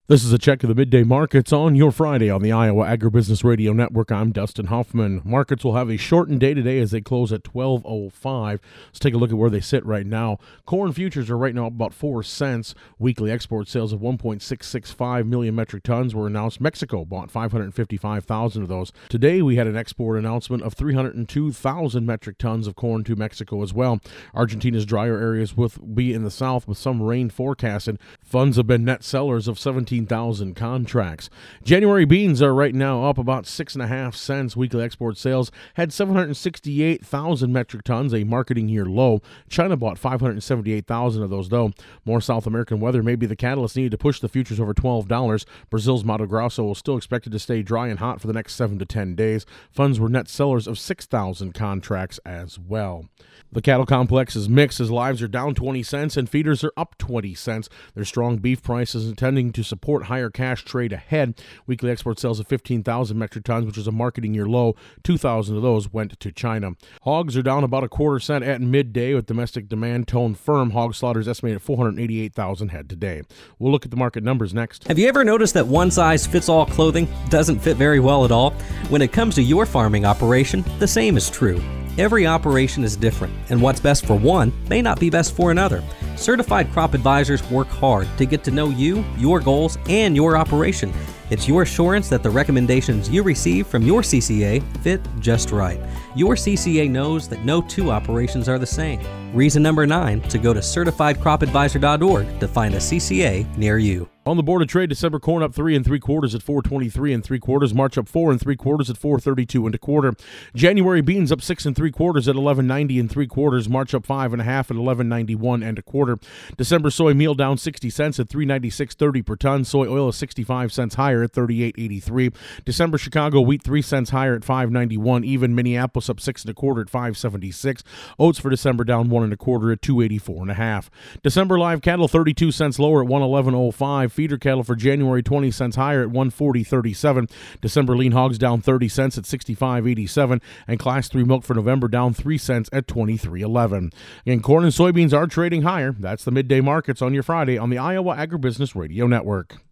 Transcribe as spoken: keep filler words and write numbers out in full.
This is a check of the midday markets on your Friday on the Iowa Agribusiness Radio Network. I'm Dustin Hoffman. Markets will have a shortened day today as they close at twelve oh five. Let's take a look at where they sit right now. Corn futures are right now up about four cents. Weekly export sales of one point six six five million metric tons were announced. Mexico bought five hundred fifty-five thousand of those. Today we had an export announcement of three hundred two thousand metric tons of corn to Mexico as well. Argentina's drier areas will be in the south with some rain forecasted. Funds have been net sellers of seventeen thousand contracts. January beans are right now up about six and a half cents. Weekly export sales had seven hundred sixty-eight thousand metric tons, a marketing year low. China bought five hundred seventy-eight thousand of those, though. More South American weather may be the catalyst needed to push the futures over twelve dollars. Brazil's Mato Grosso will still expected to stay dry and hot for the next seven to ten days. Funds were net sellers of six thousand contracts as well. The cattle complex is mixed as lives are down twenty cents and feeders are up twenty cents. There's strong beef prices intending to support higher cash trade ahead. Weekly export sales of fifteen thousand metric tons, which is a marketing year low. two thousand of those went to China. Hogs are down about a quarter cent at midday with domestic demand toned firm. Hog slaughter is estimated at four hundred eighty-eight thousand head today. We'll look at the market numbers next. Have you ever noticed that one-size-fits-all clothing doesn't fit very well at all? When it comes to your farming operation, the same is true. Every operation is different, and what's best for one may not be best for another. Certified Crop Advisors work hard to get to know you, your goals, and your operation. It's your assurance that the recommendations you receive from your C C A fit just right. Your C C A knows that no two operations are the same. Reason number nine to go to certified crop advisor dot org to find a C C A near you. On the board of trade, December corn up three and three quarters at four twenty-three and three quarters. March up four and three quarters at four thirty-two and a quarter. January beans up six and three quarters at eleven ninety and three quarters. March up five and a half at eleven ninety-one and a quarter. December soy meal down sixty cents at three ninety-six thirty per ton. Soy oil is sixty-five cents higher at thirty-eight eighty-three. December Chicago wheat three cents higher at five ninety-one. Even Minneapolis up six and a quarter at five seventy-six. Oats for December down one and a quarter at two eighty-four and a half. December live cattle thirty-two cents lower at one eleven oh five. Feeder cattle for January twenty cents higher at one forty thirty-seven. December lean hogs down thirty cents at sixty-five eighty-seven, and class three milk for November down three cents at twenty-three eleven. Again, corn and soybeans are trading higher. That's the midday markets on your Friday on the Iowa Agribusiness Radio Network.